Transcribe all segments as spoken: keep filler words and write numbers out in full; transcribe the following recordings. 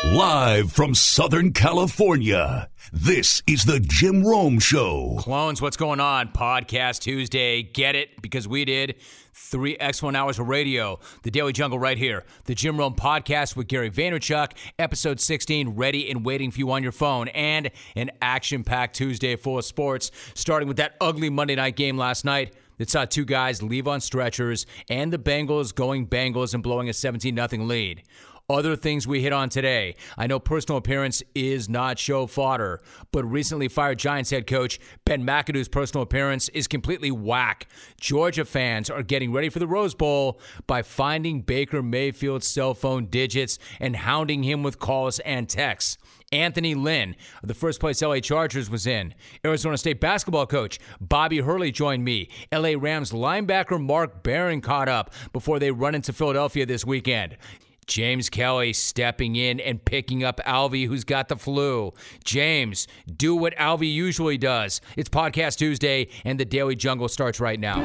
Live from Southern California, this is the Jim Rome Show. Clones, what's going on? Podcast Tuesday. Get it? Because we did. Three excellent hours of radio. The Daily Jungle right here. The Jim Rome Podcast with Gary Vaynerchuk. Episode sixteen, ready and waiting for you on your phone. And an action-packed Tuesday full of sports, starting with that ugly Monday night game last night that saw two guys leave on stretchers and the Bengals going Bengals and blowing a seventeen nothing lead. Other things we hit on today. I know personal appearance is not show fodder, but recently fired Giants head coach Ben McAdoo's personal appearance is completely whack. Georgia fans are getting ready for the Rose Bowl by finding Baker Mayfield's cell phone digits and hounding him with calls and texts. Anthony Lynn, the first place L A Chargers was in. Arizona State basketball coach Bobby Hurley joined me. L A Rams linebacker Mark Barron caught up before they run into Philadelphia this weekend. James Kelly stepping in and picking up Alvy, who's got the flu. James, do what Alvy usually does. It's Podcast Tuesday, and the Daily Jungle starts right now.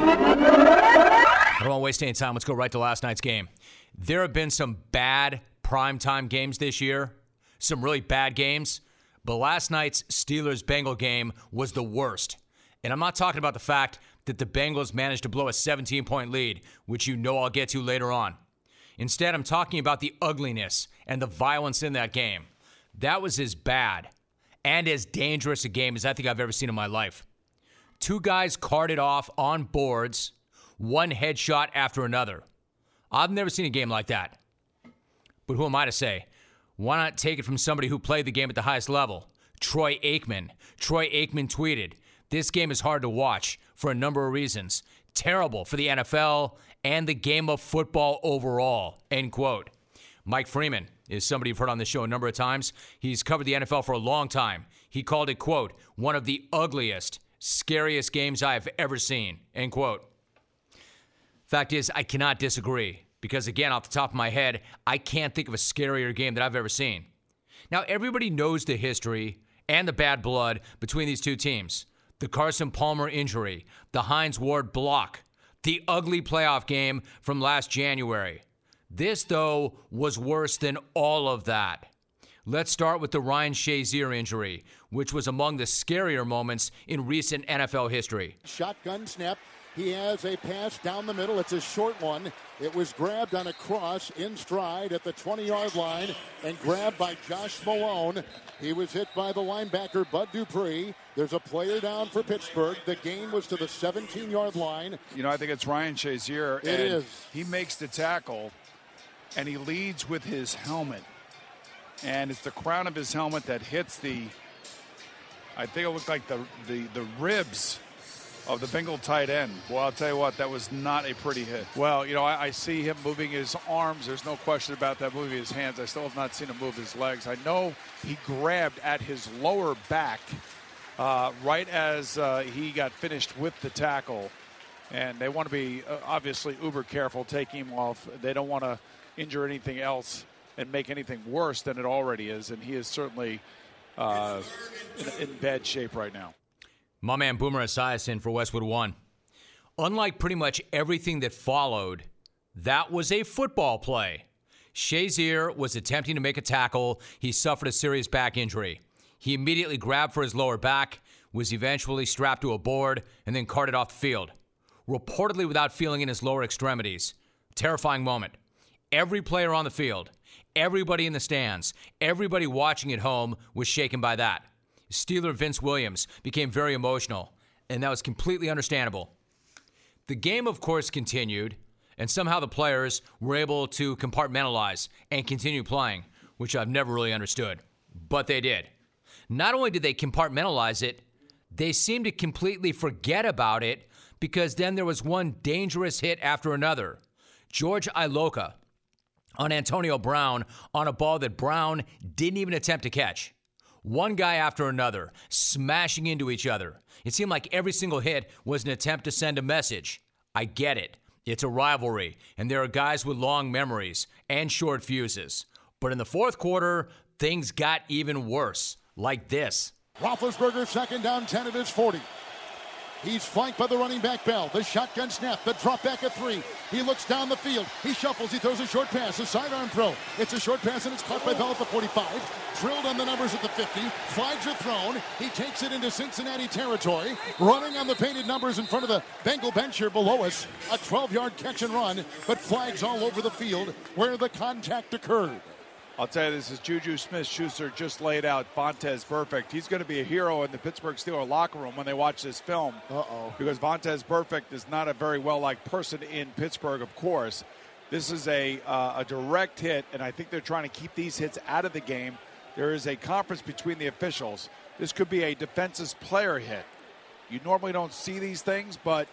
I don't want to waste any time. Let's go right to last night's game. There have been some bad primetime games this year, some really bad games, but last night's Steelers-Bengal game was the worst. And I'm not talking about the fact that the Bengals managed to blow a seventeen-point lead, which you know I'll get to later on. Instead, I'm talking about the ugliness and the violence in that game. That was as bad and as dangerous a game as I think I've ever seen in my life. Two guys carted off on boards, one headshot after another. I've never seen a game like that. But who am I to say? Why not take it from somebody who played the game at the highest level? Troy Aikman. Troy Aikman tweeted, "This game is hard to watch for a number of reasons. Terrible for the N F L and the game of football overall," end quote. Mike Freeman is somebody you've heard on this show a number of times. He's covered the N F L for a long time. He called it, quote, "one of the ugliest, scariest games I have ever seen," end quote. Fact is, I cannot disagree because, again, off the top of my head, I can't think of a scarier game that I've ever seen. Now, everybody knows the history and the bad blood between these two teams. The Carson Palmer injury, the Hines Ward block, the ugly playoff game from last January. This, though, was worse than all of that. Let's start with the Ryan Shazier injury, which was among the scarier moments in recent N F L history. Shotgun snap. He has a pass down the middle. It's a short one. It was grabbed on a cross in stride at the twenty-yard line and grabbed by Josh Malone. He was hit by the linebacker, Bud Dupree. There's a player down for Pittsburgh. The gain was to the seventeen-yard line. You know, I think it's Ryan Shazier. It and is. He makes the tackle, and he leads with his helmet. And it's the crown of his helmet that hits the, I think it looked like the, the, the ribs of the Bengal tight end. Well, I'll tell you what, that was not a pretty hit. Well, you know, I, I see him moving his arms. There's no question about that, moving his hands. I still have not seen him move his legs. I know he grabbed at his lower back uh, right as uh, he got finished with the tackle. And they want to be uh, obviously uber careful taking him off. They don't want to injure anything else and make anything worse than it already is. And he is certainly uh, in, in bad shape right now. My man Boomer Esiason for Westwood One. Unlike pretty much everything that followed, that was a football play. Shazier was attempting to make a tackle. He suffered a serious back injury. He immediately grabbed for his lower back, was eventually strapped to a board, and then carted off the field, reportedly without feeling in his lower extremities. Terrifying moment. Every player on the field, everybody in the stands, everybody watching at home was shaken by that. Steeler Vince Williams became very emotional, and that was completely understandable. The game, of course, continued, and somehow the players were able to compartmentalize and continue playing, which I've never really understood. But they did. Not only did they compartmentalize it, they seemed to completely forget about it because then there was one dangerous hit after another. George Iloka on Antonio Brown on a ball that Brown didn't even attempt to catch. One guy after another, smashing into each other. It seemed like every single hit was an attempt to send a message. I get it. It's a rivalry, and there are guys with long memories and short fuses. But in the fourth quarter, things got even worse, like this. Roethlisberger, second down, ten at his forty. He's flanked by the running back Bell. The shotgun snap, the drop back at three. He looks down the field. He shuffles. He throws a short pass, a sidearm throw. It's a short pass, and it's caught by Bell at the forty-five. Drilled on the numbers at the fifty. Flags are thrown. He takes it into Cincinnati territory. Running on the painted numbers in front of the Bengal bench here below us. A twelve-yard catch and run, but flags all over the field where the contact occurred. I'll tell you, this is Juju Smith-Schuster just laid out Vontaze Burfict. He's going to be a hero in the Pittsburgh Steelers locker room when they watch this film. Uh-oh. Because Vontaze Burfict is not a very well-liked person in Pittsburgh, of course. This is a, uh, a direct hit, and I think they're trying to keep these hits out of the game. There is a conference between the officials. This could be a defensive player hit. You normally don't see these things, but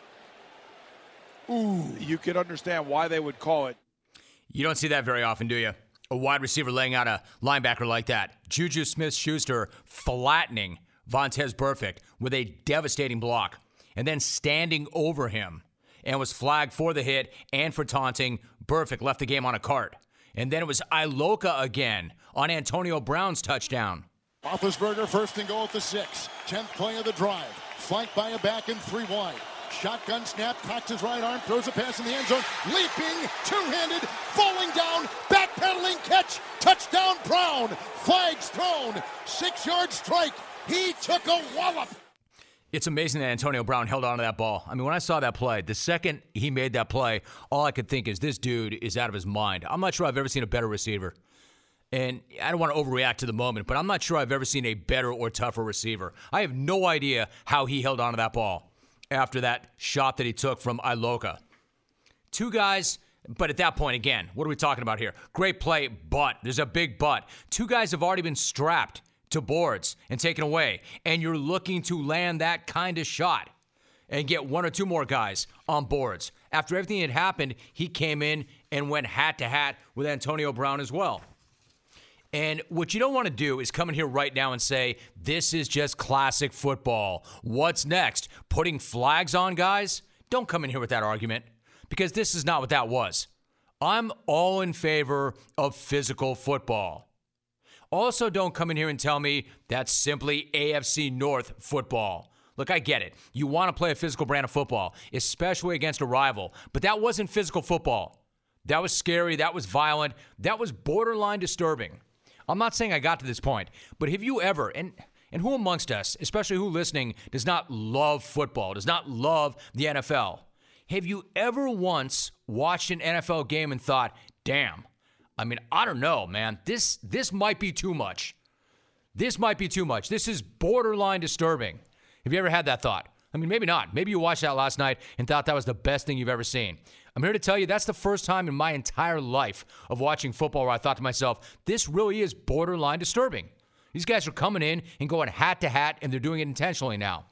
ooh, you can understand why they would call it. You don't see that very often, do you? A wide receiver laying out a linebacker like that. Juju Smith-Schuster flattening Vontaze Burfict with a devastating block and then standing over him and was flagged for the hit and for taunting. Burfict left the game on a cart. And then it was Iloka again on Antonio Brown's touchdown. Roethlisberger first and goal at the six. Tenth play of the drive. Flanked by a back and three wide. Shotgun snap, cocks his right arm, throws a pass in the end zone. Leaping, two-handed, falling down, backpedaling catch. Touchdown Brown. Flags thrown. Six-yard strike. He took a wallop. It's amazing that Antonio Brown held on to that ball. I mean, when I saw that play, the second he made that play, all I could think is this dude is out of his mind. I'm not sure I've ever seen a better receiver. And I don't want to overreact to the moment, but I'm not sure I've ever seen a better or tougher receiver. I have no idea how he held on to that ball after that shot that he took from Iloka. Two guys, but at that point, again, what are we talking about here? Great play, but there's a big but. Two guys have already been strapped to boards and taken away, and you're looking to land that kind of shot and get one or two more guys on boards. After everything had happened, he came in and went hat-to-hat with Antonio Brown as well. And what you don't want to do is come in here right now and say, this is just classic football. What's next? Putting flags on guys? Don't come in here with that argument, because this is not what that was. I'm all in favor of physical football. Also, don't come in here and tell me that's simply A F C North football. Look, I get it. You want to play a physical brand of football, especially against a rival. But that wasn't physical football. That was scary. That was violent. That was borderline disturbing. I'm not saying I got to this point, but have you ever, and, and who amongst us, especially who listening, does not love football, does not love the N F L? Have you ever once watched an N F L game and thought, damn, I mean, I don't know, man. This this might be too much. This might be too much. This is borderline disturbing. Have you ever had that thought? I mean, maybe not. Maybe you watched that last night and thought that was the best thing you've ever seen. I'm here to tell you that's the first time in my entire life of watching football where I thought to myself, this really is borderline disturbing. These guys are coming in and going hat to hat, and they're doing it intentionally now.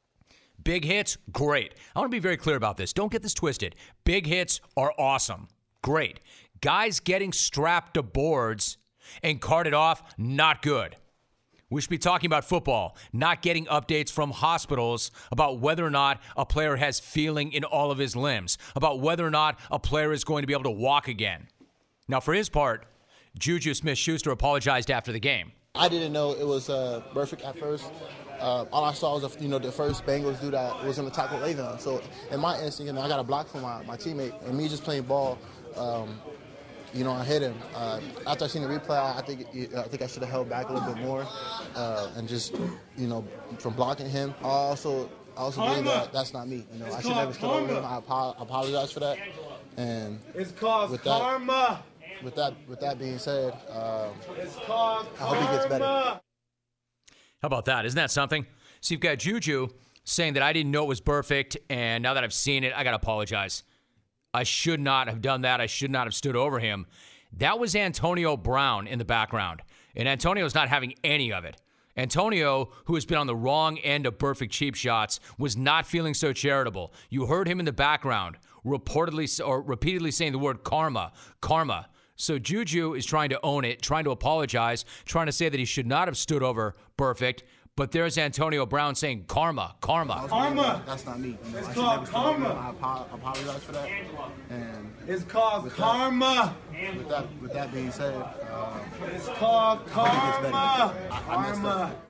Big hits, great. I want to be very clear about this. Don't get this twisted. Big hits are awesome. Great. Guys getting strapped to boards and carted off, not good. We should be talking about football, not getting updates from hospitals about whether or not a player has feeling in all of his limbs, about whether or not a player is going to be able to walk again. Now, for his part, Juju Smith-Schuster apologized after the game. I didn't know it was uh, Burfict at first. Uh, all I saw was, you know, the first Bengals dude that was going to tackle Le'Veon. So in my instinct, you know, I got a block from my, my teammate, and me just playing ball, um, you know, I hit him. Uh, after I seen the replay, I think I think I should have held back a little bit more uh, and just, you know, from blocking him. I also, I also believe that that's not me. You know, I should never stood over him. I apologize for that. And it's called with that, karma. With that, with that being said, um, it's called I hope he gets better. How about that? Isn't that something? So you've got Juju saying that I didn't know it was Burfict, and now that I've seen it, I got to apologize. I should not have done that. I should not have stood over him. That was Antonio Brown in the background, and Antonio's not having any of it. Antonio, who has been on the wrong end of Burfict cheap shots, was not feeling so charitable. You heard him in the background reportedly or repeatedly saying the word karma, karma. So Juju is trying to own it, trying to apologize, trying to say that he should not have stood over Burfict. But there's Antonio Brown saying karma, karma. Karma. That's not me. You know, it's I called karma. I apologize for that. And it's called with karma. That, with that, with that being said, uh, it's called karma. I, I karma.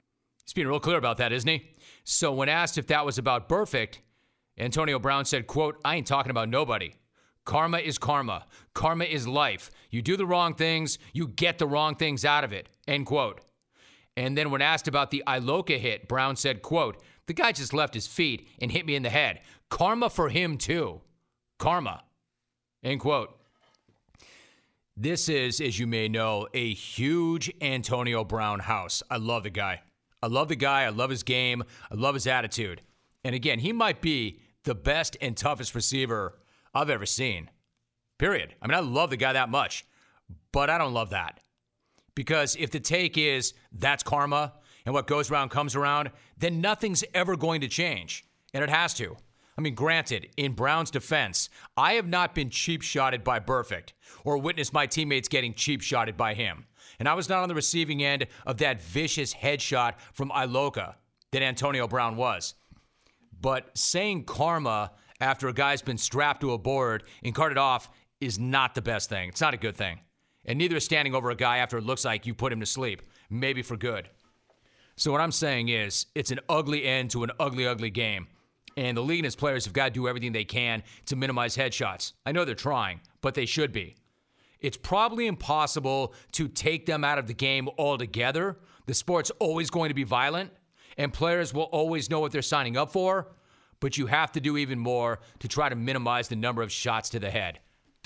He's being real clear about that, isn't he? So when asked if that was about Burfict, Antonio Brown said, quote, "I ain't talking about nobody. Karma is karma. Karma is life. You do the wrong things, you get the wrong things out of it," end quote. And then when asked about the Iloka hit, Brown said, quote, "The guy just left his feet and hit me in the head. Karma for him too. Karma," end quote. This is, as you may know, a huge Antonio Brown house. I love the guy. I love the guy. I love his game. I love his attitude. And again, he might be the best and toughest receiver I've ever seen. Period. I mean, I love the guy that much, but I don't love that. Because if the take is that's karma and what goes around comes around, then nothing's ever going to change. And it has to. I mean, granted, in Brown's defense, I have not been cheap-shotted by Burfict or witnessed my teammates getting cheap-shotted by him. And I was not on the receiving end of that vicious headshot from Iloka that Antonio Brown was. But saying karma after a guy's been strapped to a board and carted off is not the best thing. It's not a good thing. And neither is standing over a guy after it looks like you put him to sleep, maybe for good. So what I'm saying is, it's an ugly end to an ugly, ugly game. And the league and its players have got to do everything they can to minimize headshots. I know they're trying, but they should be. It's probably impossible to take them out of the game altogether. The sport's always going to be violent, and players will always know what they're signing up for, but you have to do even more to try to minimize the number of shots to the head.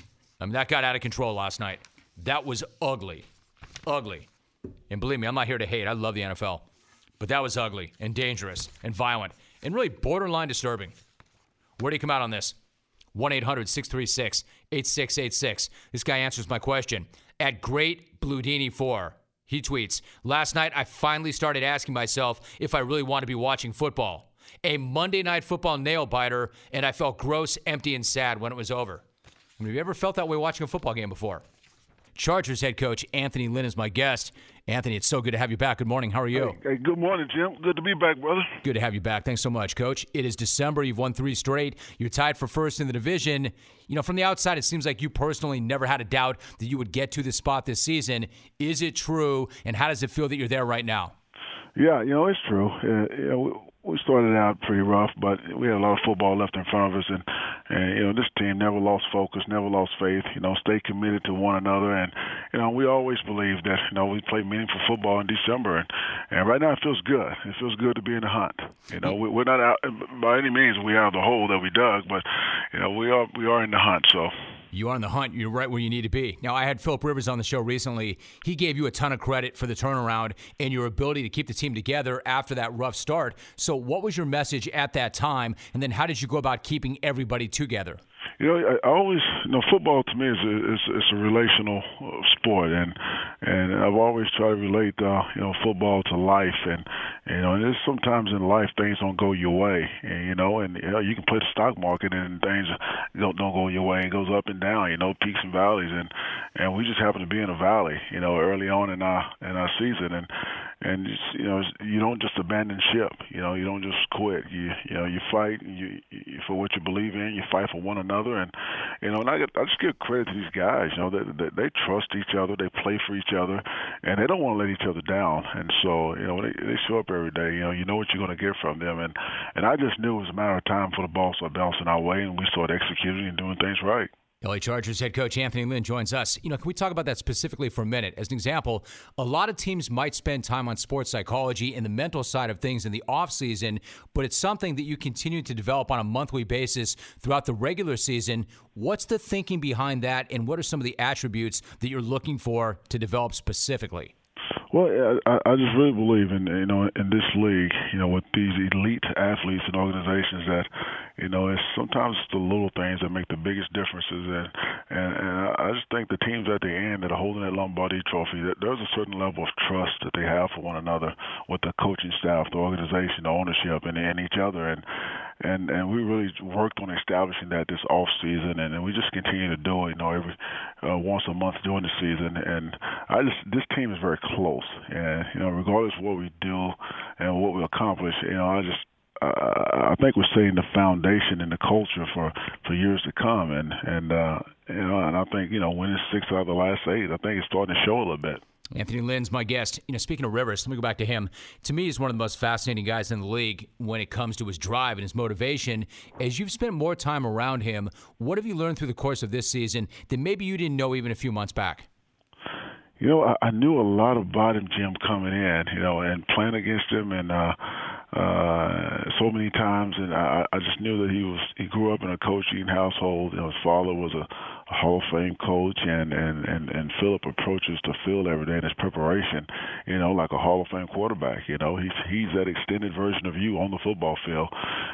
I mean, that got out of control last night. That was ugly. Ugly. And believe me, I'm not here to hate. I love the N F L. But that was ugly and dangerous and violent and really borderline disturbing. Where do you come out on this? one eight hundred six three six eight six eight six. This guy answers my question. At Great Bludini four, he tweets, "Last night I finally started asking myself if I really want to be watching football. A Monday Night Football nail-biter, and I felt gross, empty, and sad when it was over." I mean, have you ever felt that way watching a football game before? Chargers head coach Anthony Lynn is my guest. Anthony, it's so good to have you back. Good morning. How are you? Hey, hey, good morning, Jim. Good to be back, brother. Good to have you back. Thanks so much, Coach. It is December. You've won three straight. You're tied for first in the division. You know, from the outside, it seems like you personally never had a doubt that you would get to this spot this season. Is it true, and how does it feel that you're there right now? Yeah, you know, it's true. Uh, you know, we started out pretty rough, but we had a lot of football left in front of us, and, and you know, this team never lost focus, never lost faith. You know, stay committed to one another, and you know, we always believe that you know we play meaningful football in December, and, and right now it feels good. It feels good to be in the hunt. You know, we, we're not out by any means. We out of the hole that we dug, but you know, we are we are in the hunt. So. You are on the hunt. You're right where you need to be. Now, I had Philip Rivers on the show recently. He gave you a ton of credit for the turnaround and your ability to keep the team together after that rough start. So what was your message at that time, and then how did you go about keeping everybody together? You know, I always, you know, football to me is a, is, is a relational sport, and and I've always tried to relate, uh, you know, football to life, and you know, and there's sometimes in life things don't go your way, and, you know, and you know, you can play the stock market and things don't don't go your way. It goes up and down, you know, peaks and valleys, and and we just happen to be in a valley, you know, early on in our in our season, and and you know, you don't just abandon ship, you know, you don't just quit. You you know, you fight you, you for what you believe in. You fight for one another. And you know, and I, get, I just give credit to these guys. You know, they, they, they trust each other, they play for each other, and they don't want to let each other down. And so, you know, they, they show up every day. You know, you know what you're going to get from them. And and I just knew it was a matter of time for the ball to start bouncing our way, and we started executing and doing things right. L A Chargers head coach Anthony Lynn joins us. You know, can we talk about that specifically for a minute? As an example, a lot of teams might spend time on sports psychology and the mental side of things in the offseason, but it's something that you continue to develop on a monthly basis throughout the regular season. What's the thinking behind that, and what are some of the attributes that you're looking for to develop specifically? Well, I, I just really believe in, you know, in this league, you know, with these elite athletes and organizations that, you know, it's sometimes the little things that make the biggest differences. And, and, and I just think the teams at the end that are holding that Lombardi trophy, that there's a certain level of trust that they have for one another with the coaching staff, the organization, the ownership, and, and each other. And, and, and we really worked on establishing that this off season, and, and we just continue to do it, you know, every uh, once a month during the season. And I just, this team is very close. And, you know, regardless of what we do and what we accomplish, you know, I just, uh, I think we're setting the foundation and the culture for, for years to come. And, and uh, you know, and I think, you know, winning six out of the last eight, I think it's starting to show a little bit. Anthony Lynn's my guest. You know, speaking of Rivers, let me go back to him. To me, he's one of the most fascinating guys in the league when it comes to his drive and his motivation. As you've spent more time around him, what have you learned through the course of this season that maybe you didn't know even a few months back? You know, I, I knew a lot about him, Jim, coming in, you know, and playing against him and uh, uh, so many times. And I, I just knew that he was, he grew up in a coaching household. You know, his father was a, a Hall of Fame coach, and, and, and, and Philip approaches the field every day in his preparation, you know, like a Hall of Fame quarterback. You know, he's, he's that extended version of you on the football field.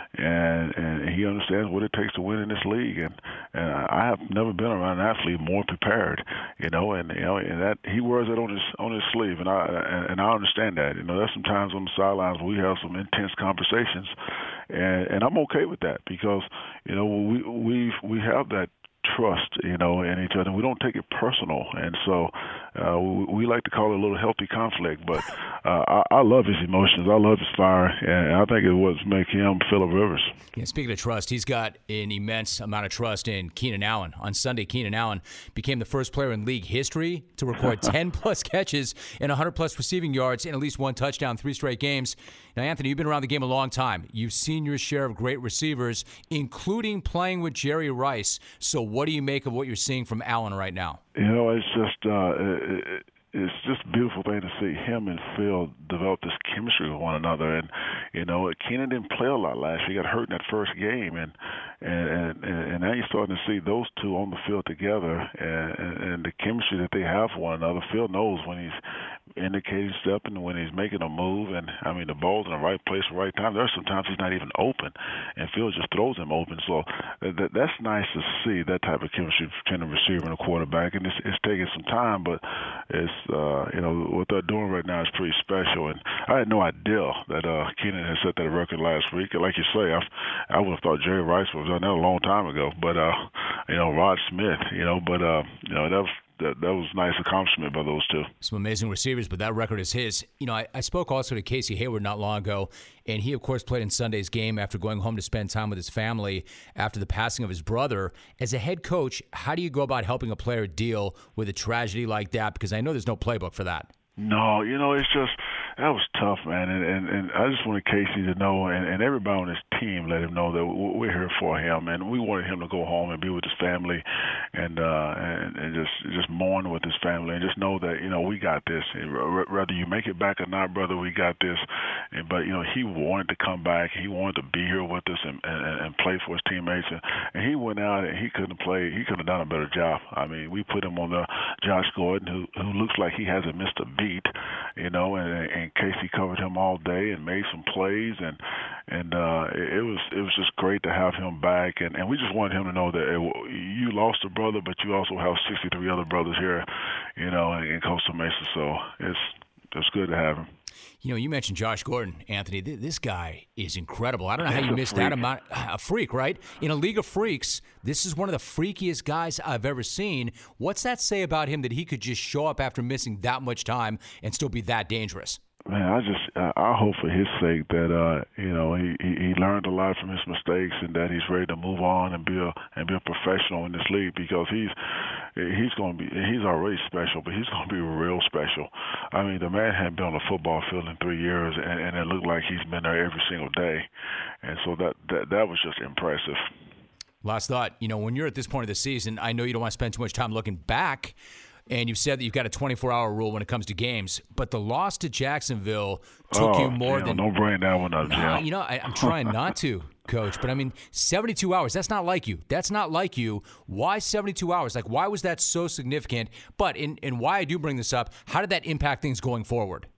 And, and he understands what it takes to win in this league. And, and I have never been around an athlete more prepared, you know, and, you know, and that he wears it on his on his sleeve, and I and, and I understand that. You know, there's some times on the sidelines where we have some intense conversations, and, and I'm okay with that because, you know, we we we have that trust, you know, in each other. We don't take it personal, and so uh, we, we like to call it a little healthy conflict. But uh, I, I love his emotions. I love his fire, and I think it was make him Phillip Rivers. Yeah, speaking of trust, he's got an immense amount of trust in Keenan Allen. On Sunday, Keenan Allen became the first player in league history to record ten plus catches and one hundred plus receiving yards and at least one touchdown three straight games. Now, Anthony, you've been around the game a long time. You've seen your share of great receivers, including playing with Jerry Rice. So what do you make of what you're seeing from Allen right now? You know, it's just uh, it, it's just a beautiful thing to see him and Phil develop this chemistry with one another. And you know, Keenan didn't play a lot last year. He got hurt in that first game, and and and, and now you're starting to see those two on the field together, and, and the chemistry that they have for one another. Phil knows when he's indicating stepping, when he's making a move, and I mean the ball's in the right place at the right time. There's sometimes he's not even open, and Phil just throws him open. So that, that's nice to see that type of chemistry between a receiver and a quarterback. And it's, it's taking some time, but it's uh, you know what they're doing right now is pretty special. And I had no idea that uh, Keenan had set that record last week. Like you say, I, I would have thought Jerry Rice was done that a long time ago. But uh, you know, Rod Smith, you know, but uh, you know that was. That, that was a nice accomplishment by those two. Some amazing receivers, but that record is his. You know, I, I spoke also to Casey Hayward not long ago, and he, of course, played in Sunday's game after going home to spend time with his family after the passing of his brother. As a head coach, how do you go about helping a player deal with a tragedy like that? Because I know there's no playbook for that. No, you know, it's just that was tough, man, and and, and I just wanted Casey to know, and, and everybody on his team let him know that we're here for him, and we wanted him to go home and be with his family, and uh, and, and just just mourn with his family, and just know that you know we got this. Whether you make it back or not, brother, we got this. And, but you know, he wanted to come back. He wanted to be here with us and and, and play for his teammates, and, and he went out and he couldn't play. He could have done a better job. I mean, we put him on the Josh Gordon, who who looks like he hasn't missed a beat. You know, and, and Casey covered him all day and made some plays, and and uh, it, it was it was just great to have him back, and, and we just wanted him to know that it, you lost a brother, but you also have sixty-three other brothers here, you know, in, in Costa Mesa. So it's it's good to have him. You know, you mentioned Josh Gordon, Anthony. This guy is incredible. I don't know how you missed that amount. A freak, right? In a league of freaks, this is one of the freakiest guys I've ever seen. What's that say about him that he could just show up after missing that much time and still be that dangerous? Man, I just uh, I hope for his sake that uh, you know he, he learned a lot from his mistakes and that he's ready to move on and be a and be a professional in this league, because he's he's going to be he's already special, but he's going to be real special. I mean, the man hadn't been on the football field in three years, and, and it looked like he's been there every single day, and so that that, that was just impressive. Last thought, you know, when you're at this point of the season, I know you don't want to spend too much time looking back. And you've said that you've got a twenty-four hour rule when it comes to games. But the loss to Jacksonville took oh, you more Jim, than... Don't bring that one up, nah, Jim. You know, I, I'm trying not to, Coach. But, I mean, seventy-two hours, that's not like you. That's not like you. Why seventy-two hours? Like, why was that so significant? But, in, and why I do bring this up, how did that impact things going forward?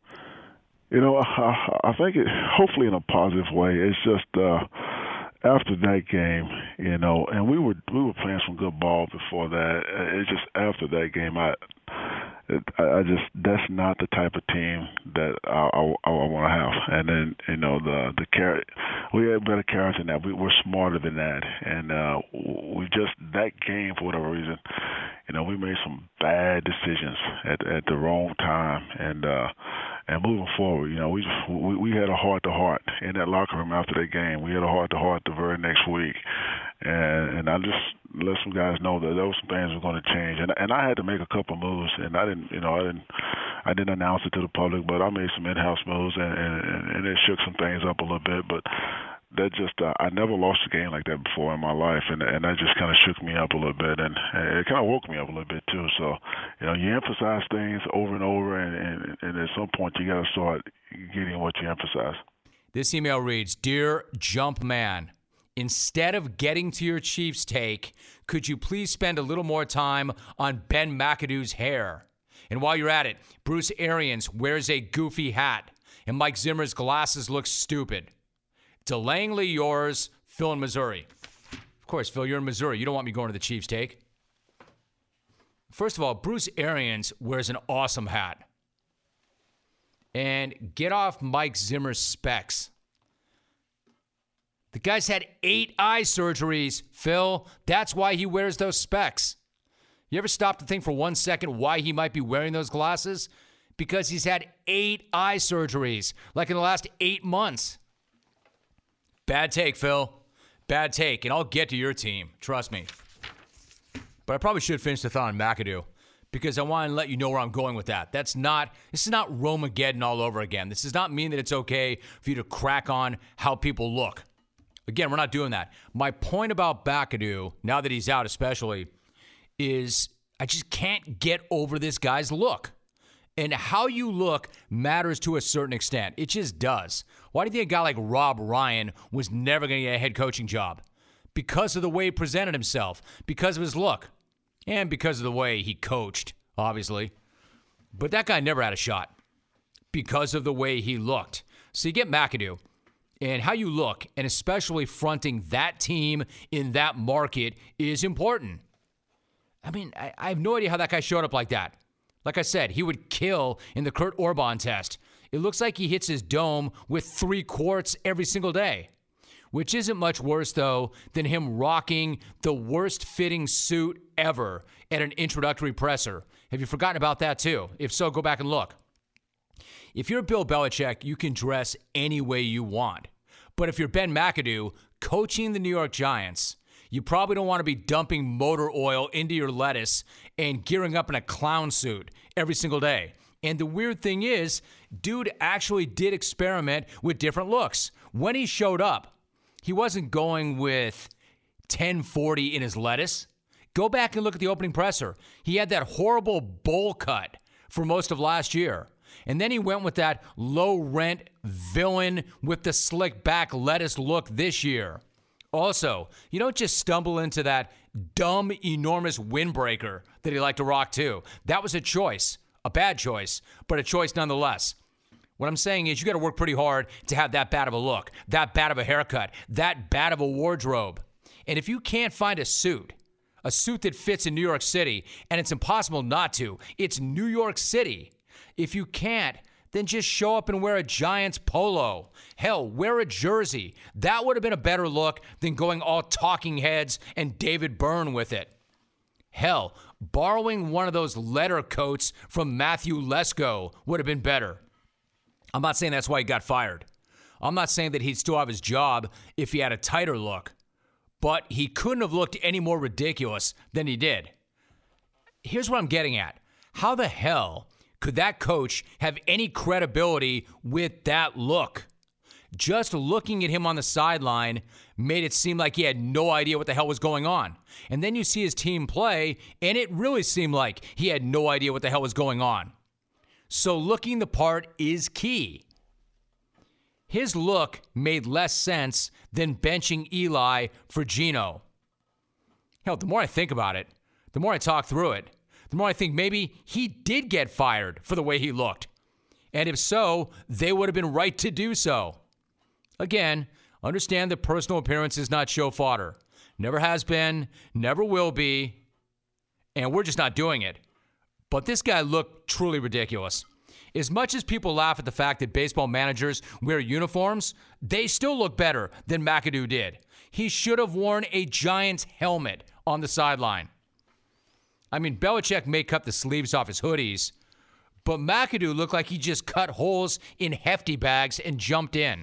You know, I, I think it, hopefully in a positive way. It's just... Uh, After that game, you know, and we were we were playing some good ball before that. It's just after that game, I, it, I just that's not the type of team that I, I, I want to have. And then you know the the character, we had better character than that. We were smarter than that, and uh, we just that game for whatever reason, you know, we made some bad decisions at at the wrong time, and. uh And moving forward, you know, we just we, we had a heart-to-heart in that locker room after that game. We had a heart-to-heart the very next week, and and I just let some guys know that those things were going to change. And and I had to make a couple moves, and I didn't, you know, I didn't, I didn't announce it to the public, but I made some in-house moves, and, and, and it shook some things up a little bit. But that just uh, I never lost a game like that before in my life, and and that just kind of shook me up a little bit, and, and it kind of woke me up a little bit too. So, you know, you emphasize things over and over, and, and, and at some point you got to start getting what you emphasize. This email reads, "Dear Jumpman, instead of getting to your Chiefs take, could you please spend a little more time on Ben McAdoo's hair? And while you're at it, Bruce Arians wears a goofy hat, and Mike Zimmer's glasses look stupid. Delayingly yours, Phil in Missouri." Of course, Phil, you're in Missouri. You don't want me going to the Chiefs take. First of all, Bruce Arians wears an awesome hat. And get off Mike Zimmer's specs. The guy's had eight eye surgeries, Phil. That's why he wears those specs. You ever stop to think for one second why he might be wearing those glasses? Because he's had eight eye surgeries, like in the last eight months. Bad take, Phil. Bad take, and I'll get to your team. Trust me. But I probably should finish the thought on McAdoo, because I want to let you know where I'm going with that. That's not, this is not Romageddon all over again. This does not mean that it's okay for you to crack on how people look. Again, we're not doing that. My point about McAdoo, now that he's out especially, is I just can't get over this guy's look. And how you look matters to a certain extent. It just does. Why do you think a guy like Rob Ryan was never going to get a head coaching job? Because of the way he presented himself, because of his look, and because of the way he coached, obviously. But that guy never had a shot because of the way he looked. So you get McAdoo, and how you look, and especially fronting that team in that market, is important. I mean, I, I have no idea how that guy showed up like that. Like I said, he would kill in the Kurt Orban test. It looks like he hits his dome with three quarts every single day, which isn't much worse, though, than him rocking the worst-fitting suit ever at an introductory presser. Have you forgotten about that, too? If so, go back and look. If you're Bill Belichick, you can dress any way you want. But if you're Ben McAdoo coaching the New York Giants, you probably don't want to be dumping motor oil into your lettuce and gearing up in a clown suit every single day. And the weird thing is, dude actually did experiment with different looks. When he showed up, he wasn't going with ten forty in his lettuce. Go back and look at the opening presser. He had that horrible bowl cut for most of last year. And then he went with that low-rent villain with the slick back lettuce look this year. Also, you don't just stumble into that dumb, enormous windbreaker that he liked to rock too. That was a choice, a bad choice, but a choice nonetheless. What I'm saying is you got to work pretty hard to have that bad of a look, that bad of a haircut, that bad of a wardrobe. And if you can't find a suit, a suit that fits in New York City, and it's impossible not to, it's New York City. If you can't, then just show up and wear a Giants polo. Hell, wear a jersey. That would have been a better look than going all talking heads and David Byrne with it. Hell, borrowing one of those letter coats from Matthew Lesko would have been better. I'm not saying that's why he got fired. I'm not saying that he'd still have his job if he had a tighter look. But he couldn't have looked any more ridiculous than he did. Here's what I'm getting at. How the hell could that coach have any credibility with that look? Just looking at him on the sideline made it seem like he had no idea what the hell was going on. And then you see his team play, and it really seemed like he had no idea what the hell was going on. So looking the part is key. His look made less sense than benching Eli for Geno. Hell, the more I think about it, the more I talk through it, the more I think maybe he did get fired for the way he looked. And if so, they would have been right to do so. Again, understand that personal appearance is not show fodder. Never has been, never will be, and we're just not doing it. But this guy looked truly ridiculous. As much as people laugh at the fact that baseball managers wear uniforms, they still look better than McAdoo did. He should have worn a Giants helmet on the sideline. I mean, Belichick may cut the sleeves off his hoodies, but McAdoo looked like he just cut holes in hefty bags and jumped in.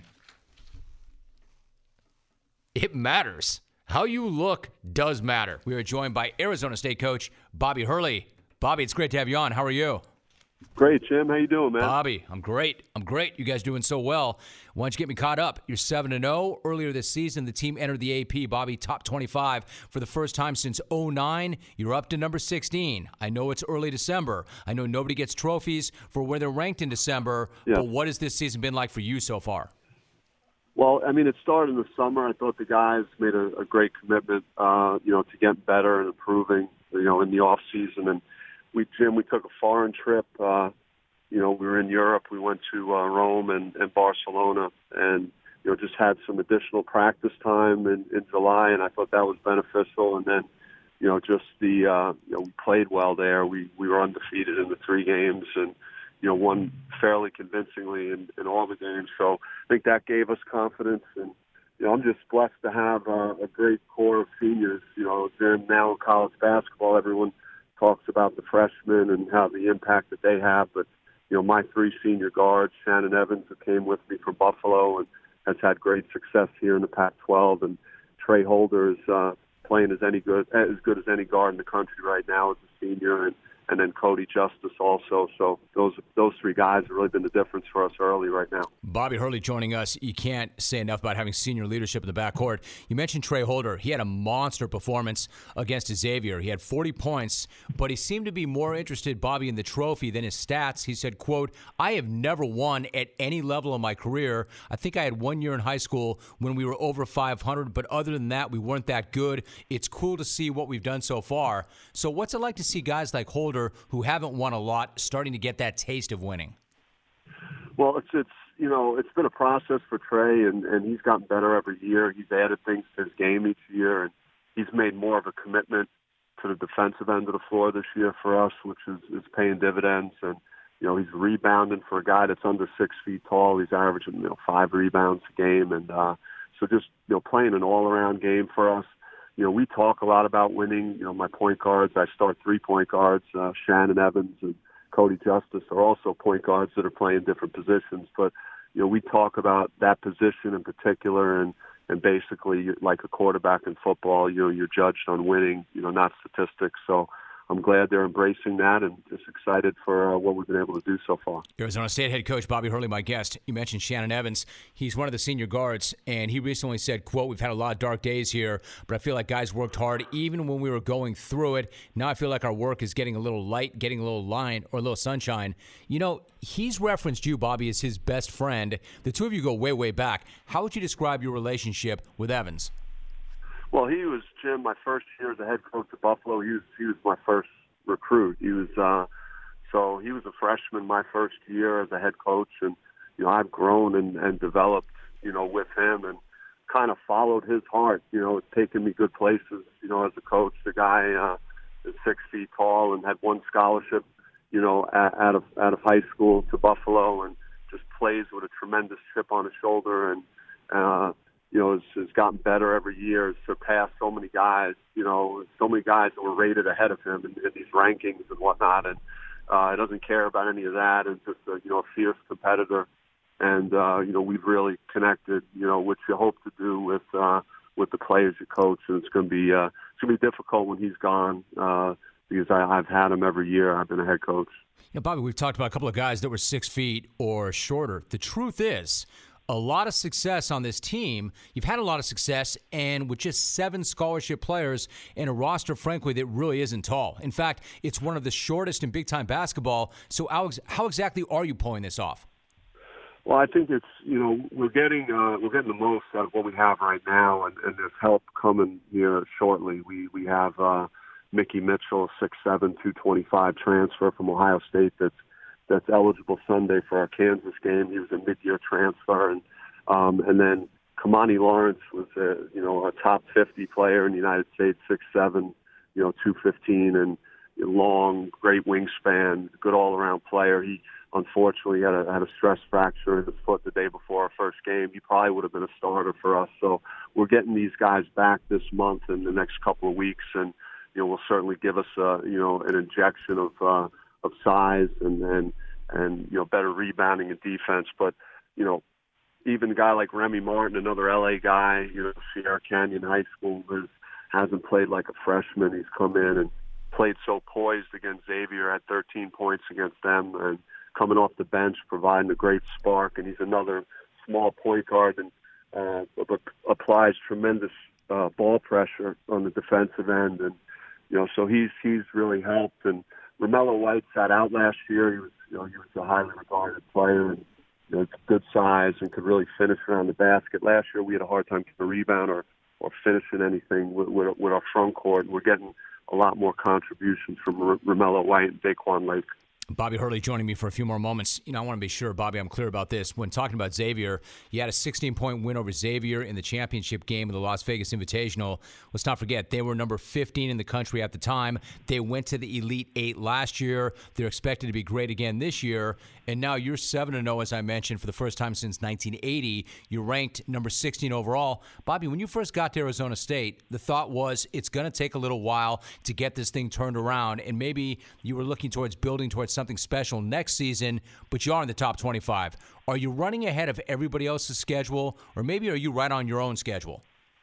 It matters. How you look does matter. We are joined by Arizona State coach Bobby Hurley. Bobby, it's great to have you on. How are you? Great, Jim. How you doing, man? Bobby, I'm great. I'm great. You guys doing so well. Why don't you get me caught up? You're seven and oh. Earlier this season, the team entered the A P, Bobby, top twenty-five for the first time since oh nine. You're up to number sixteen. I know it's early December. I know nobody gets trophies for where they're ranked in December, yeah. but what has this season been like for you so far? Well, I mean, it started in the summer. I thought the guys made a, a great commitment, uh, you know, to get better and improving, you know, in the off season. And we, Jim, we took a foreign trip. Uh, you know, we were in Europe. We went to uh, Rome and, and Barcelona, and you know, just had some additional practice time in, in July, and I thought that was beneficial. And then, you know, just the uh, you know, we played well there. We we were undefeated in the three games, and you know, won fairly convincingly in, in all the games. So I think that gave us confidence. And, you know, I'm just blessed to have uh, a great core of seniors. You know, then now in college basketball, everyone talks about the freshmen and how the impact that they have. But, you know, my three senior guards, Shannon Evans, who came with me from Buffalo and has had great success here in the Pac twelve, and Trey Holder is uh, playing as any good as good as any guard in the country right now as a senior, and and then Cody Justice also. So those those three guys have really been the difference for us early right now. Bobby Hurley joining us. You can't say enough about having senior leadership in the backcourt. You mentioned Trey Holder. He had a monster performance against Xavier. He had forty points, but he seemed to be more interested, Bobby, in the trophy than his stats. He said, quote, I have never won at any level in my career. I think I had one year in high school when we were over five hundred, but other than that, we weren't that good. It's cool to see what we've done so far. So what's it like to see guys like Holder, who haven't won a lot, starting to get that taste of winning? Well, it's it's you know it's been a process for Trey, and, and he's gotten better every year. He's added things to his game each year, and he's made more of a commitment to the defensive end of the floor this year for us, which is, is paying dividends. And you know, he's rebounding for a guy that's under six feet tall. He's averaging you know five rebounds a game, and uh, so just you know playing an all-around game for us. You know, we talk a lot about winning. You know, my point guards, I start three point guards. Uh, Shannon Evans and Cody Justice are also point guards that are playing different positions. But, you know, we talk about that position in particular, and, and basically like a quarterback in football, you know, you're judged on winning, you know, not statistics. So I'm glad they're embracing that, and just excited for uh, what we've been able to do so far. Arizona State head coach Bobby Hurley, my guest. You mentioned Shannon Evans. He's one of the senior guards, and he recently said, quote, we've had a lot of dark days here, but I feel like guys worked hard even when we were going through it. Now I feel like our work is getting a little light, getting a little line or a little sunshine. You know, he's referenced you, Bobby, as his best friend. The two of you go way, way back. How would you describe your relationship with Evans? Well, he was, Jim, my first year as a head coach at Buffalo. He was, he was my first recruit. He was, uh, so he was a freshman my first year as a head coach, and you know I've grown and, and developed, you know, with him, and kind of followed his heart. You know, it's taken me good places. You know, as a coach, the guy uh, is six feet tall and had one scholarship, you know, out of out of high school to Buffalo, and just plays with a tremendous chip on his shoulder, and. Uh, you know, has, has gotten better every year, has surpassed so many guys, you know, so many guys that were rated ahead of him in, in these rankings and whatnot. And uh, he doesn't care about any of that, and just, a, you know, a fierce competitor. And, uh, you know, we've really connected, you know, which you hope to do with uh, with the players you coach. And it's going to be uh, it's going to be difficult when he's gone uh, because I, I've had him every year. I've been a head coach. Yeah, Bobby, we've talked about a couple of guys that were six feet or shorter. The truth is, a lot of success on this team. You've had a lot of success, and with just seven scholarship players and a roster, frankly, that really isn't tall. In fact, it's one of the shortest in big-time basketball. So how, how exactly are you pulling this off? Well, I think it's, you know, we're getting uh, we're getting the most out of what we have right now, and, and there's help coming here shortly. We we have uh, Mickey Mitchell, six seven, two twenty-five transfer from Ohio State that's that's eligible Sunday for our Kansas game. He was a mid-year transfer, and um, and then Kamani Lawrence was a you know a top fifty player in the United States, six seven, you know two fifteen, and long, great wingspan, good all-around player. He unfortunately had a had a stress fracture in his foot the day before our first game. He probably would have been a starter for us. So we're getting these guys back this month and the next couple of weeks, and you know will certainly give us a you know an injection of. Uh, of size and, and, and, you know, better rebounding and defense. But, you know, even a guy like Remy Martin, another L A guy, you know, Sierra Canyon High School, has, hasn't played like a freshman. He's come in and played so poised against Xavier, had thirteen points against them, and coming off the bench, providing a great spark. And he's another small point guard and uh, but applies tremendous uh, ball pressure on the defensive end. And, you know, so he's he's really helped. And Romello White sat out last year. He was, you know, he was a highly regarded player and, you know, good size and could really finish around the basket. Last year we had a hard time getting a rebound or, or finishing anything with, with, with our front court. We're getting a lot more contributions from R- Romello White and Daquan Lake. Bobby Hurley joining me for a few more moments. You know, I want to be sure, Bobby, I'm clear about this. When talking about Xavier, you had a sixteen-point win over Xavier in the championship game of the Las Vegas Invitational. Let's not forget, they were number fifteen in the country at the time. They went to the Elite Eight last year. They're expected to be great again this year. And now you're seven and oh, as I mentioned, for the first time since nineteen eighty. You're ranked number sixteen overall. Bobby, when you first got to Arizona State, the thought was it's going to take a little while to get this thing turned around, and maybe you were looking towards building towards something special next season, but you are in the top twenty-five. Are you running ahead of everybody else's schedule, or maybe are you right on your own schedule?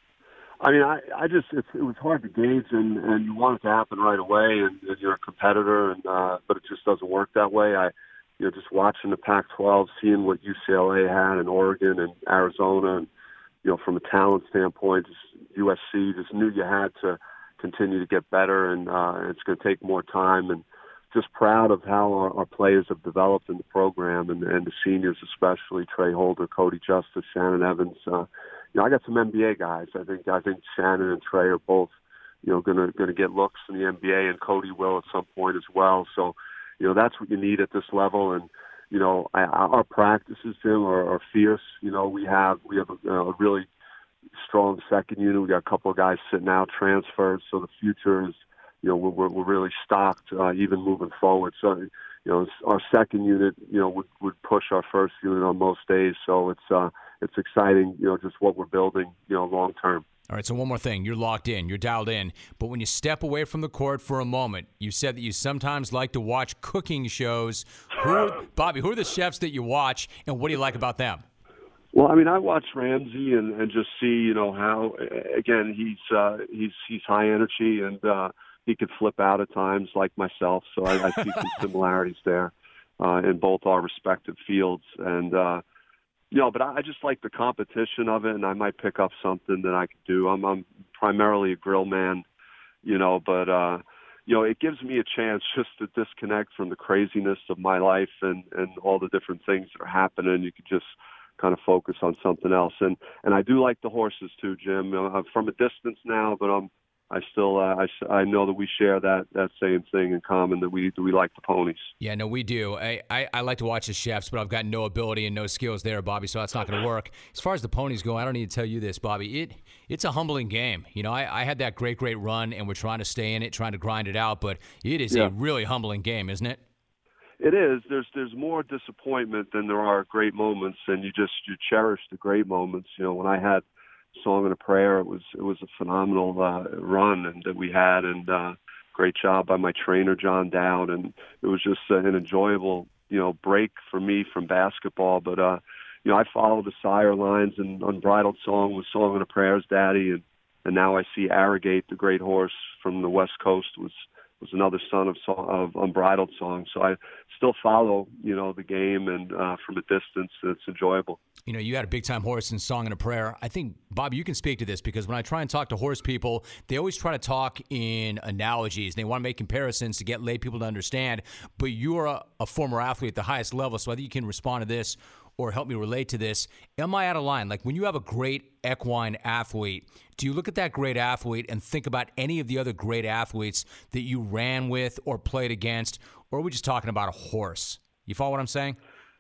I mean, I, I just it's, it was hard to gauge, and, and you want it to happen right away, and, and you're a competitor, and uh, but it just doesn't work that way. I, you know, just watching the Pac twelve, seeing what U C L A had, and Oregon, and Arizona, and you know, from a talent standpoint, just U S C, just knew you had to continue to get better, and uh, it's going to take more time, and just proud of how our, our players have developed in the program, and, and the seniors especially, Trey Holder, Cody Justice, Shannon Evans. Uh, you know, I got some N B A guys. I think I think Shannon and Trey are both, you know, going to going to get looks in the N B A, and Cody will at some point as well. So, you know, that's what you need at this level. And you know, I, our practices, Jim, are, are fierce. You know, we have we have a, a really strong second unit. We got a couple of guys sitting out transfers, so the future is, you know, we're, we're really stocked, uh, even moving forward. So, you know, our second unit, you know, would, would push our first unit on most days. So it's uh, it's exciting, you know, just what we're building, you know, long term. All right, so one more thing. You're locked in. You're dialed in. But when you step away from the court for a moment, you said that you sometimes like to watch cooking shows. Who are, Bobby, who are the chefs that you watch, and what do you like about them? Well, I mean, I watch Ramsey and, and just see, you know, how, again, he's uh, he's he's high energy, and uh, he could flip out at times like myself. So I, I see some similarities there uh, in both our respective fields. And, uh, you know, but I, I just like the competition of it, and I might pick up something that I could do. I'm, I'm primarily a grill man, you know, but, uh, you know, it gives me a chance just to disconnect from the craziness of my life and, and all the different things that are happening. You could just kind of focus on something else. And and I do like the horses too, Jim. I'm from a distance now, but I'm I still uh, I, I know that we share that that same thing in common, that we we like the ponies. Yeah, no, we do. I, I, I like to watch the chefs, but I've got no ability and no skills there, Bobby, so that's not going to work. As far as the ponies go, I don't need to tell you this, Bobby. It it's a humbling game. You know, I, I had that great, great run, and we're trying to stay in it, trying to grind it out, but it is yeah. a really humbling game, isn't it? It is. There's there's more disappointment than there are great moments, and you just you cherish the great moments. You know, when I had Song and a Prayer, it was it was a phenomenal uh, run and that we had, and uh, great job by my trainer John Dowd, and it was just uh, an enjoyable you know break for me from basketball. But uh, you know, I followed the sire lines, and Unbridled Song was Song and a Prayer's daddy, and and now I see Arrogate, the great horse from the West Coast, was. was another son of song, of Unbridled Song. So I still follow, you know, the game, and uh, from a distance, it's enjoyable. You know, you had a big-time horse in Song and a Prayer. I think, Bobby, you can speak to this, because when I try and talk to horse people, they always try to talk in analogies. They want to make comparisons to get lay people to understand. But you're a, a former athlete at the highest level, so I think you can respond to this or help me relate to this. Am I out of line? Like, when you have a great equine athlete, do you look at that great athlete and think about any of the other great athletes that you ran with or played against, or are we just talking about a horse? You follow what I'm saying?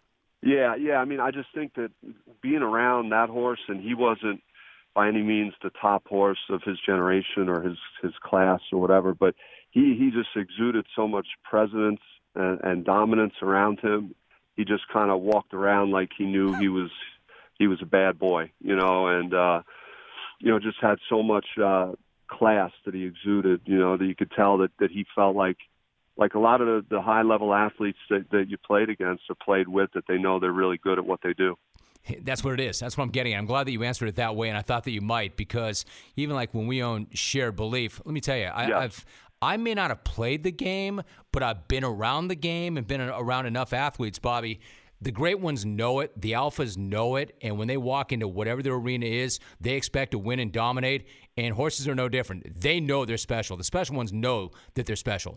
Yeah, yeah. I mean, I just think that being around that horse, and he wasn't by any means the top horse of his generation or his, his class or whatever, but he, he just exuded so much presence and, and dominance around him. He just kind of walked around like he knew he was he was a bad boy, you know, and, uh, you know, just had so much uh, class that he exuded, you know, that you could tell that, that he felt like, like a lot of the, the high-level athletes that, that you played against or played with, that they know they're really good at what they do. That's what it is. That's what I'm getting at. I'm glad that you answered it that way, and I thought that you might, because even like when we own Shared Belief, let me tell you, I, yeah. I've I may not have played the game, but I've been around the game and been around enough athletes, Bobby. The great ones know it. The alphas know it. And when they walk into whatever their arena is, they expect to win and dominate. And horses are no different. They know they're special. The special ones know that they're special.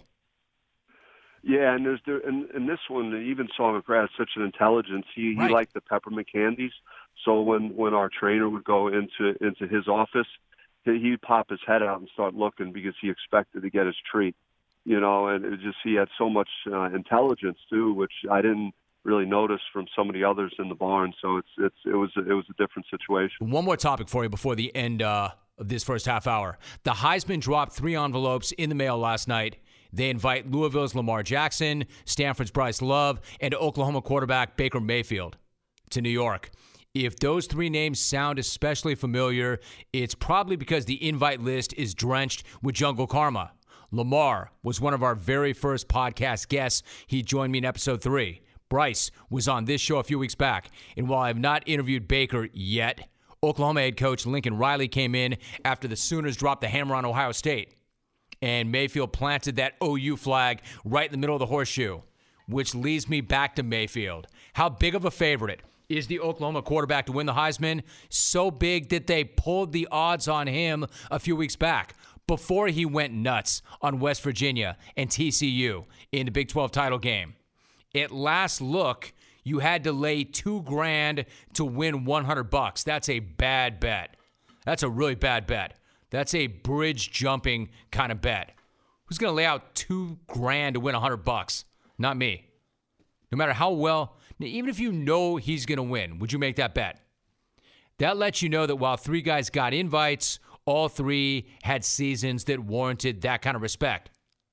Yeah, and there's there, and, and this one, even Saul McGrath has such an intelligence. He right. he liked the peppermint candies. So when, when our trainer would go into into his office, he'd pop his head out and start looking because he expected to get his treat. You know, and it just he had so much uh, intelligence too, which I didn't really notice from some of the others in the barn. So it's it's it was it was a different situation. One more topic for you before the end uh, of this first half hour. The Heisman dropped three envelopes in the mail last night. They invite Louisville's Lamar Jackson, Stanford's Bryce Love, and Oklahoma quarterback Baker Mayfield to New York. If those three names sound especially familiar, it's probably because the invite list is drenched with jungle karma. Lamar was one of our very first podcast guests. He joined me in episode three. Bryce was on this show a few weeks back. And while I have not interviewed Baker yet, Oklahoma head coach Lincoln Riley came in after the Sooners dropped the hammer on Ohio State. And Mayfield planted that O U flag right in the middle of the horseshoe, which leads me back to Mayfield. How big of a favorite is the Oklahoma quarterback to win the Heisman? So big that they pulled the odds on him a few weeks back before he went nuts on West Virginia and T C U in the Big twelve title game. At last look, you had to lay two grand to win one hundred bucks. That's a bad bet. That's a really bad bet. That's a bridge jumping kind of bet. Who's going to lay out two grand to win one hundred bucks? Not me. No matter how well, even if you know he's going to win, would you make that bet? That lets you know that while three guys got invites, all three had seasons that warranted that kind of respect.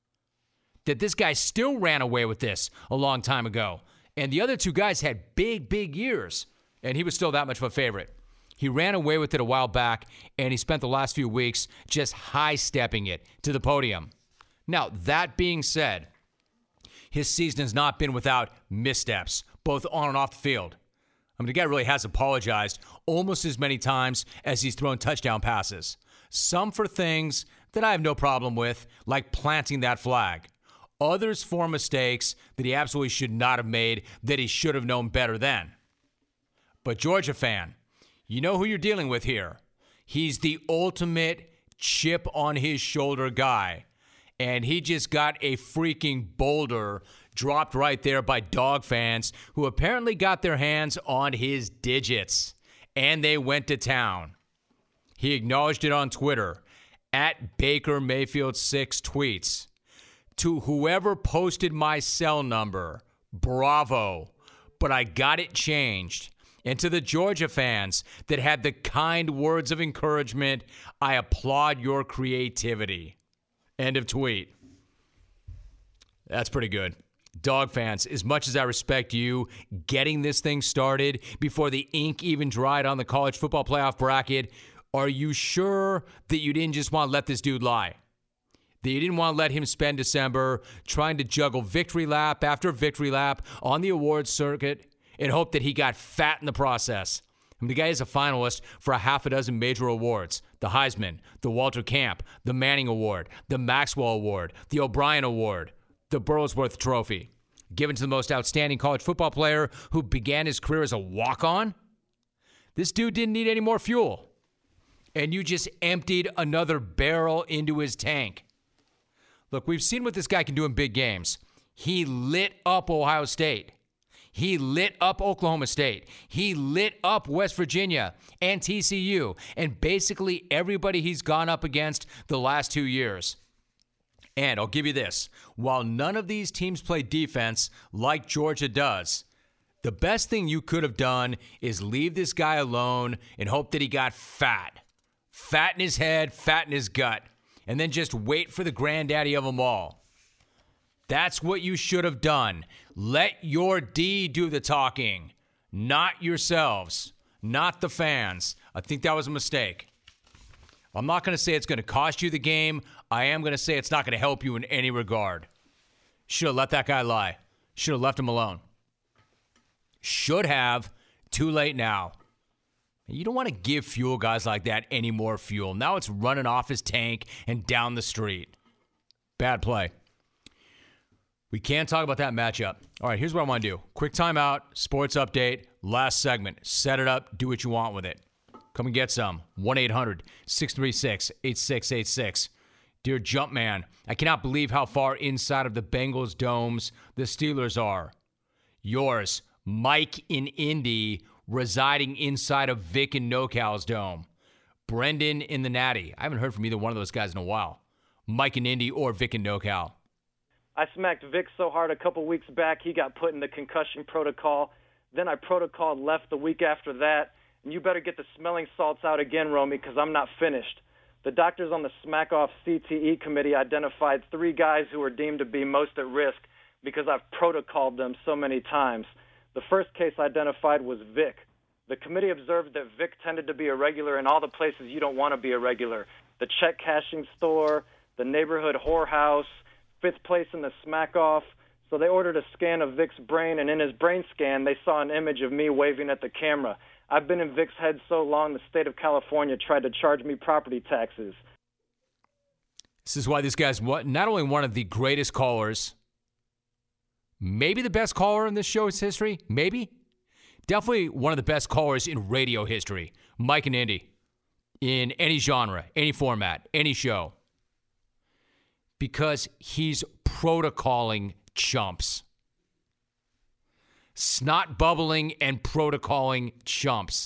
That this guy still ran away with this a long time ago. And the other two guys had big, big years, and he was still that much of a favorite. He ran away with it a while back, and he spent the last few weeks just high-stepping it to the podium. Now, that being said, his season has not been without missteps, both on and off the field. I mean, the guy really has apologized almost as many times as he's thrown touchdown passes. Some for things that I have no problem with, like planting that flag. Others for mistakes that he absolutely should not have made, that he should have known better then. But Georgia fan, you know who you're dealing with here. He's the ultimate chip on his shoulder guy. And he just got a freaking boulder dropped right there by dog fans who apparently got their hands on his digits. And they went to town. He acknowledged it on Twitter, at Baker Mayfield six tweets. To whoever posted my cell number, bravo. But I got it changed. And to the Georgia fans that had the kind words of encouragement, I applaud your creativity. End of tweet. That's pretty good. Dog fans, as much as I respect you getting this thing started before the ink even dried on the college football playoff bracket, are you sure that you didn't just want to let this dude lie? That you didn't want to let him spend December trying to juggle victory lap after victory lap on the awards circuit and hope that he got fat in the process? I mean, the guy is a finalist for a half a dozen major awards. The Heisman, the Walter Camp, the Manning Award, the Maxwell Award, the O'Brien Award, the Burlsworth Trophy, given to the most outstanding college football player who began his career as a walk-on. This dude didn't need any more fuel. And you just emptied another barrel into his tank. Look, we've seen what this guy can do in big games. He lit up Ohio State. He lit up Oklahoma State. He lit up West Virginia and T C U and basically everybody he's gone up against the last two years. And I'll give you this. While none of these teams play defense like Georgia does, the best thing you could have done is leave this guy alone and hope that he got fat. Fat in his head, fat in his gut. And then just wait for the granddaddy of them all. That's what you should have done. Let your D do the talking, not yourselves, not the fans. I think that was a mistake. I'm not going to say it's going to cost you the game. I am going to say it's not going to help you in any regard. Should have let that guy lie. Should have left him alone. Should have. Too late now. You don't want to give fuel guys like that any more fuel. Now it's running off his tank and down the street. Bad play. We can't talk about that matchup. All right, here's what I want to do. Quick timeout, sports update, last segment. Set it up, do what you want with it. Come and get some. one eight hundred six three six eight six eight six. Dear Jumpman, I cannot believe how far inside of the Bengals domes the Steelers are. Yours, Mike in Indy, residing inside of Vic and NoCal's dome. Brendan in the Natty. I haven't heard from either one of those guys in a while. Mike in Indy or Vic and NoCal. I smacked Vic so hard a couple weeks back, he got put in the concussion protocol. Then I protocoled left the week after that. And you better get the smelling salts out again, Romy, because I'm not finished. The doctors on the Smack Off C T E committee identified three guys who were deemed to be most at risk because I've protocoled them so many times. The first case identified was Vic. The committee observed that Vic tended to be a regular in all the places you don't want to be a regular. The check cashing store, the neighborhood whorehouse, fifth place in the Smack Off. So they ordered a scan of Vic's brain, and in his brain scan, they saw an image of me waving at the camera. I've been in Vic's head so long, the state of California tried to charge me property taxes. This is why this guy's not only one of the greatest callers, maybe the best caller in this show's history, maybe. Definitely one of the best callers in radio history. Mike and Indy. In any genre, any format, any show. Because he's protocoling chumps. Snot bubbling and protocoling chumps.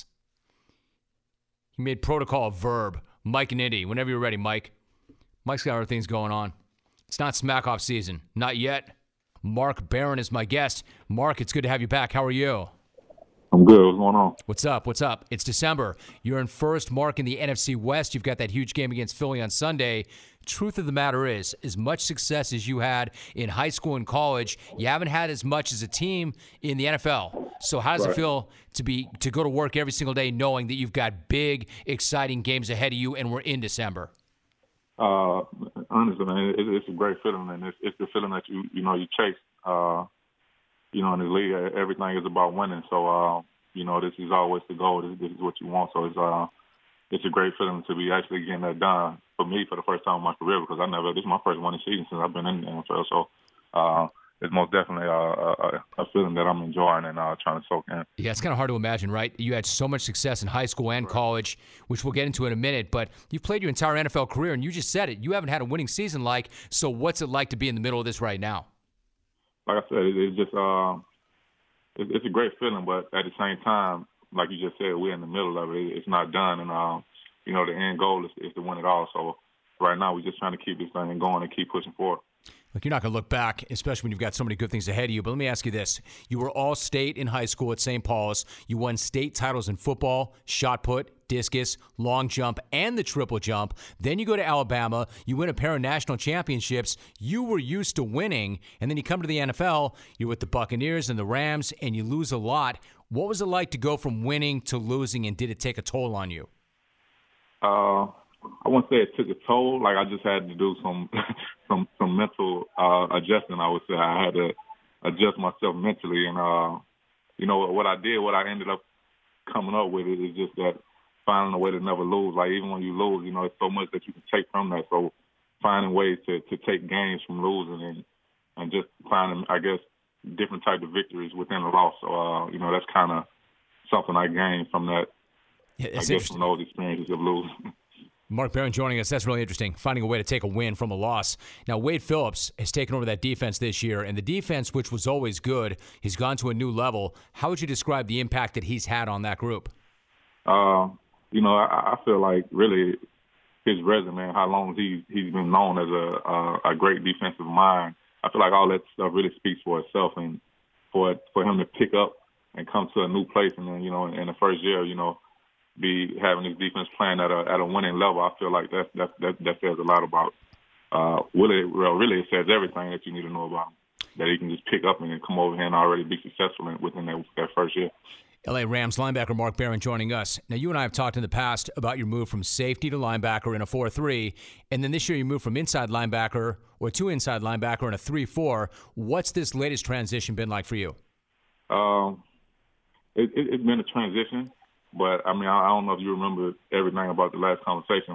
He made protocol a verb. Mike and Indy, whenever you're ready, Mike. Mike's got other things going on. It's not Smack Off season. Not yet. Mark Barron is my guest. Mark, it's good to have you back. How are you? I'm good. What's going on? What's up? What's up? It's December. You're in first, Mark, in the N F C West. You've got that huge game against Philly on Sunday. Truth of the matter is, as much success as you had in high school and college, you haven't had as much as a team in the N F L. So how does Right. it feel to be to go to work every single day knowing that you've got big, exciting games ahead of you and we're in December? Uh, honestly, man, it, it's a great feeling, and it's, it's the feeling that you you know you chase. Uh, you know, in the league, everything is about winning. So, uh, you know, this is always the goal. This, this is what you want. So it's uh, it's a great feeling to be actually getting that done for me for the first time in my career, because I never, this is my first winning season since I've been in the N F L. So uh, it's most definitely a, a, a feeling that I'm enjoying and uh, trying to soak in. Yeah, it's kind of hard to imagine, right? You had so much success in high school and right. college, which we'll get into in a minute, but you've played your entire N F L career, and you just said it. You haven't had a winning season like, so what's it like to be in the middle of this right now? Like I said, it, it's just uh, it, it's a great feeling, but at the same time, like you just said, we're in the middle of it. It's not done, and uh, you know, the end goal is, is to win it all. So right now, we're just trying to keep this thing going and keep pushing forward. Look, you're not going to look back, especially when you've got so many good things ahead of you. But let me ask you this. You were all state in high school at Saint Paul's. You won state titles in football, shot put, discus, long jump, and the triple jump. Then you go to Alabama. You win a pair of national championships. You were used to winning. And then you come to the N F L. You're with the Buccaneers and the Rams, and you lose a lot. What was it like to go from winning to losing, and did it take a toll on you? Uh, I wouldn't say it took a toll. Like, I just had to do some some some mental uh, adjustment, I would say. I had to adjust myself mentally. And, uh, you know, what I did, what I ended up coming up with it is just that finding a way to never lose. Like, even when you lose, you know, it's so much that you can take from that. So finding ways to, to take gains from losing and, and just finding, I guess, different type of victories within the loss. So, uh, you know, that's kind of something I gained from that, yeah, I guess, from those experiences of losing. Mark Barron joining us. That's really interesting, finding a way to take a win from a loss. Now, Wade Phillips has taken over that defense this year, and the defense, which was always good, has gone to a new level. How would you describe the impact that he's had on that group? Uh, you know, I, I feel like really his resume, how long he, he's been known as a, a, a great defensive mind, I feel like all that stuff really speaks for itself. And for for him to pick up and come to a new place, and then, you know, in, in the first year, you know, be having his defense playing at a at a winning level, I feel like that that that, that says a lot about uh, really, well, really it says everything that you need to know about him. That he can just pick up and then come over here and already be successful in, within that, that first year. L A Rams linebacker Mark Barron joining us. Now, you and I have talked in the past about your move from safety to linebacker in a four three, and then this year you moved from inside linebacker or to inside linebacker in a three four. What's this latest transition been like for you? Um, it, it, it's been a transition. But, I mean, I, I don't know if you remember everything about the last conversation.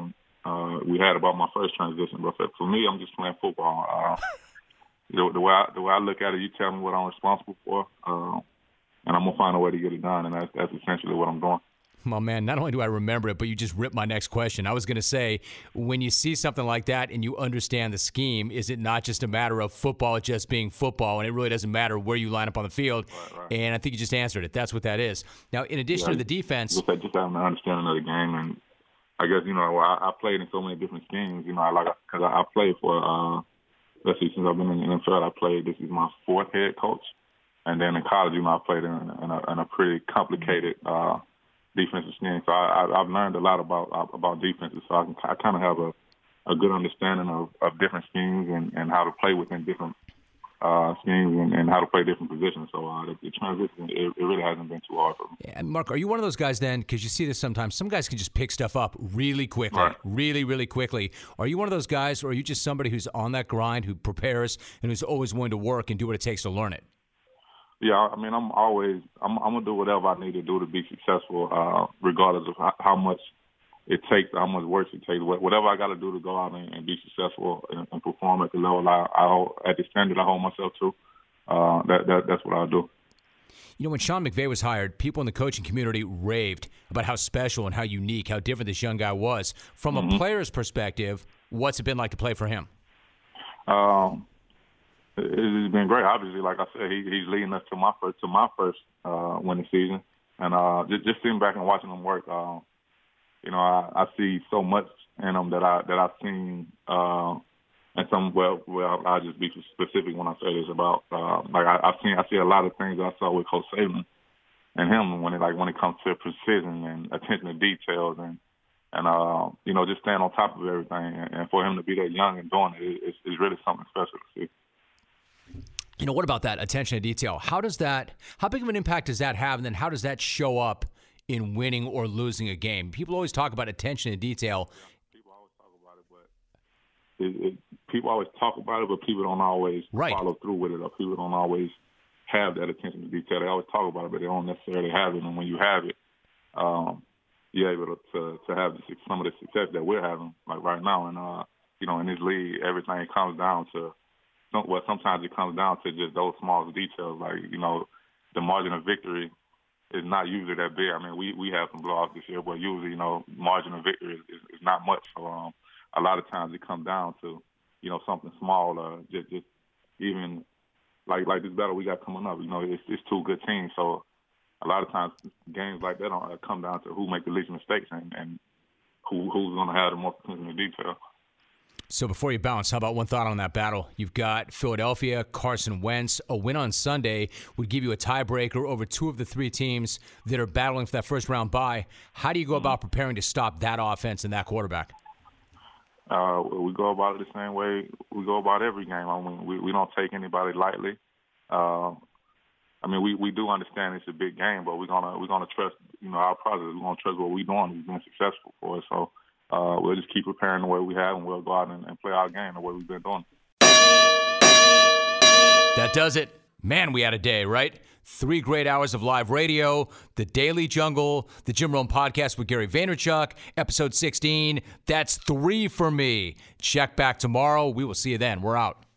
uh, we had about my first transition. But for, for me, I'm just playing football. Uh, the, the way I, the way I look at it, you tell me what I'm responsible for, uh, and I'm gonna find a way to get it done, and that's that's essentially what I'm doing. Well, man, not only do I remember it, but you just ripped my next question. I was going to say, when you see something like that and you understand the scheme, is it not just a matter of football just being football, and it really doesn't matter where you line up on the field? Right, right. And I think you just answered it. That's what that is. Now, in addition yeah, to the defense. Just, just having an understanding of the game. And I guess, you know, I, I played in so many different schemes. You know, I like because I, I played for, uh, let's see, since I've been in the N F L, I played, this is my fourth head coach. And then in college, you know, I played in, in, a, in a pretty complicated uh defensive scheme. So I, I, I've learned a lot about about defenses. So I, can, I kind of have a, a good understanding of, of different schemes and, and how to play within different uh, schemes and, and how to play different positions. So uh, the, the transition, it, it really hasn't been too hard for me. Yeah, Mark, are you one of those guys then, because you see this sometimes, some guys can just pick stuff up really quickly, right. really, really quickly. Are you one of those guys, or are you just somebody who's on that grind, who prepares, and who's always willing to work and do what it takes to learn it? Yeah, I mean, I'm always, I'm, I'm going to do whatever I need to do to be successful, uh, regardless of how, how much it takes, how much work it takes. Whatever I got to do to go out and, and be successful and, and perform at the level I, I, at the standard I hold myself to, uh, that, that that's what I'll do. You know, when Sean McVay was hired, people in the coaching community raved about how special and how unique, how different this young guy was. From mm-hmm. a player's perspective, what's it been like to play for him? Um. It's been great. Obviously, like I said, he, he's leading us to my first to my first uh, winning season, and uh, just just sitting back and watching him work, uh, you know, I, I see so much in him that I that I've seen, uh, and some well, well, I'll just be specific when I say this about uh, like I, I've seen I see a lot of things I saw with Coach Saban and him when it like when it comes to precision and attention to details and and uh, you know just staying on top of everything, and, and for him to be that young and doing it is is really something special to see. You know, what about that attention to detail? How does that, how big of an impact does that have? And then how does that show up in winning or losing a game? People always talk about attention to detail. People always talk about it, but it, it, people always talk about it, but people don't always right. follow through with it, or people don't always have that attention to detail. They always talk about it, but they don't necessarily have it. And when you have it, um, you're able to, to to have the, some of the success that we're having, like right now. And uh, you know, in this league, everything comes down to. Well, sometimes it comes down to just those small details. Like, you know, the margin of victory is not usually that big. I mean, we, we have some blowouts this year, but usually, you know, margin of victory is, is, is not much. So um, a lot of times it comes down to, you know, something small. Uh, just, just even like like this battle we got coming up. You know, it's, it's two good teams. So a lot of times games like that don't come down to who make the least mistakes and, and who who's going to have the most attention to detail. So before you bounce, how about one thought on that battle? You've got Philadelphia, Carson Wentz. A win on Sunday would give you a tiebreaker over two of the three teams that are battling for that first-round bye. How do you go about preparing to stop that offense and that quarterback? Uh, we go about it the same way we go about every game. I mean, we, we don't take anybody lightly. Uh, I mean, we, we do understand it's a big game, but we're gonna we're gonna trust you know our process. We're gonna trust what we're doing. We've been successful for us, so. Uh, we'll just keep preparing the way we have, and we'll go out and, and play our game the way we've been doing. That does it. Man, we had a day, right? Three great hours of live radio, The Daily Jungle, the Jim Rome Podcast with Gary Vaynerchuk, episode sixteen. That's three for me. Check back tomorrow. We will see you then. We're out.